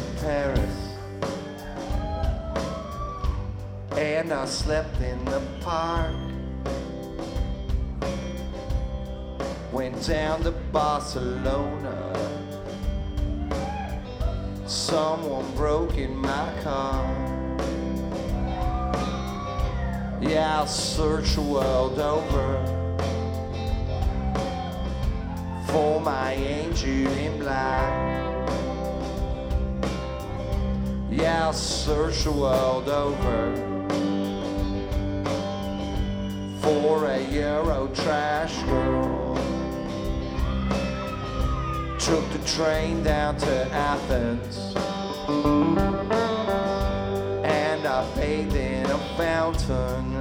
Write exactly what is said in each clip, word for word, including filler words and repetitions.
Paris, and I slept in the park. Went down to Barcelona. Someone broke in my car. Yeah, I'll search the world over for my angel in black. Yeah, I'll search the world over for a Euro trash girl. Took the train down to Athens, and I bathed in a fountain.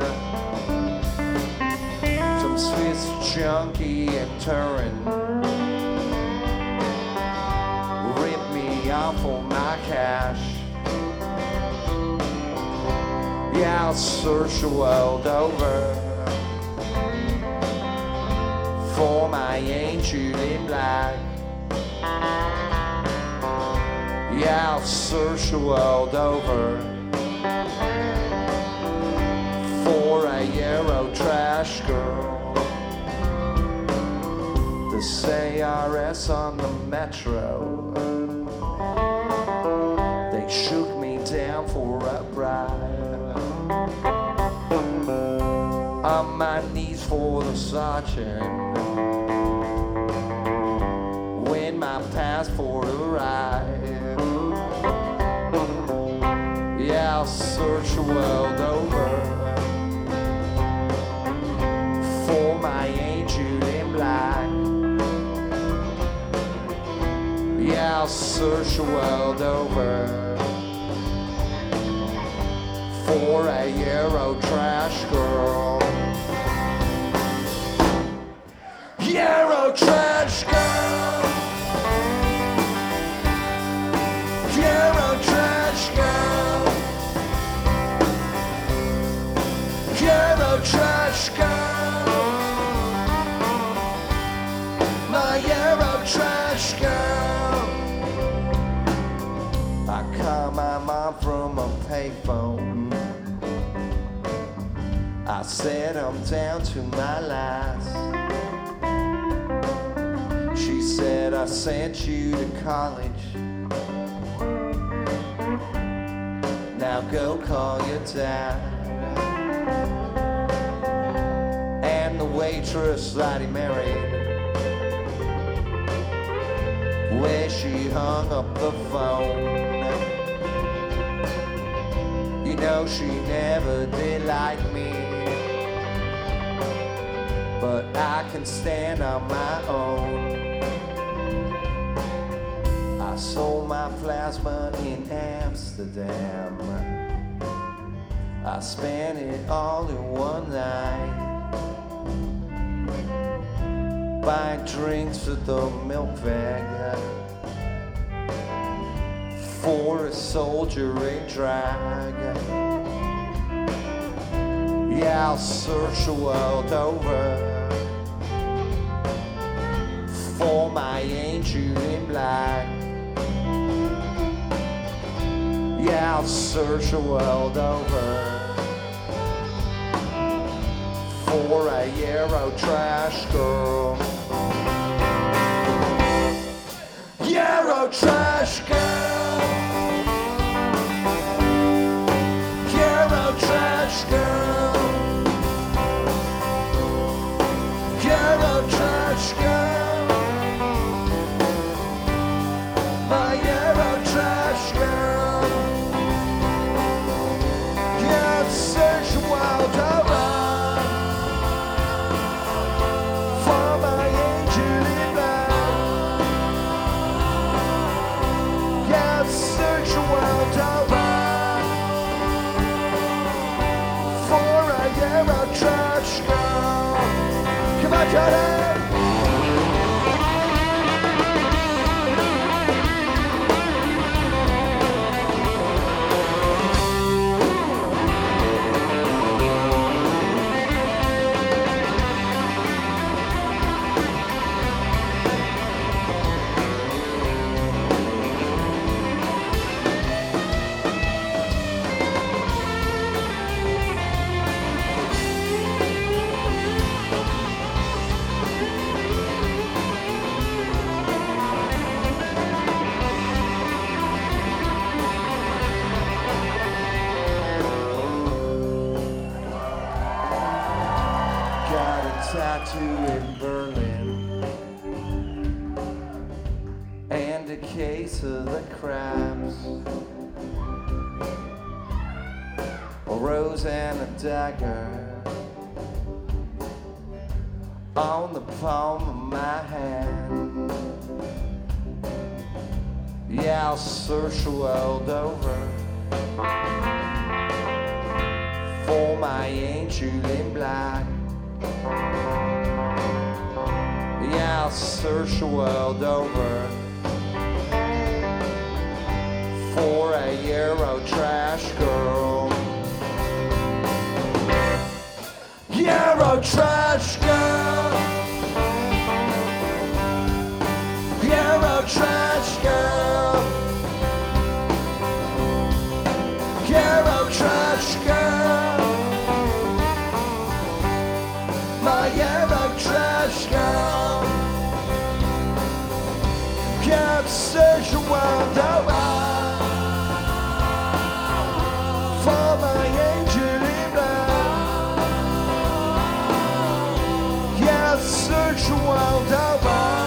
Some Swiss junkie in Turin ripped me off for my cash. Yeah, I'll search the world over for my angel in black. Yeah, I'll search the world over for a Euro trash girl. The C R S on the metro, they shook me down for a ride. On my knees for the sergeant when my passport arrived. Yeah, I'll search the world over for my angel in black. Yeah, I'll search the world over for a Euro trash girl. Euro trash girl. Euro trash girl. Euro trash girl. My Euro trash girl. I call my mom from a payphone. I said I'm down to my last. She said I sent you to college. Now go call your dad. And the waitress that he married, where she hung up the phone. You know she never did like me, but I can stand on my own. I sold my plasma in Amsterdam. I spent it all in one night, buying drinks at the milk bag for a soldier in drag. Yeah, I'll search the world over for my angel in black. Yeah, I'll search the world over for a Euro trash girl. Euro trash girl. Euro trash girl. Euro trash girl. My Euro trash girl. Yeah, I'll search the world over for my angel in black. Yeah, I'll search the world over for a Euro trash girl. Come on, Johnny! to in Berlin, and a case of the crabs, a rose and a dagger on the palm of my hand. Yeah, I'll search the world over for my angel in black. Yeah, I'll search the world over for a Euro trash girl. Euro trash girl. Euro trash girl. Euro trash girl. My Euro trash girl. Can't search the world over for my angel in black. Yeah, search the world over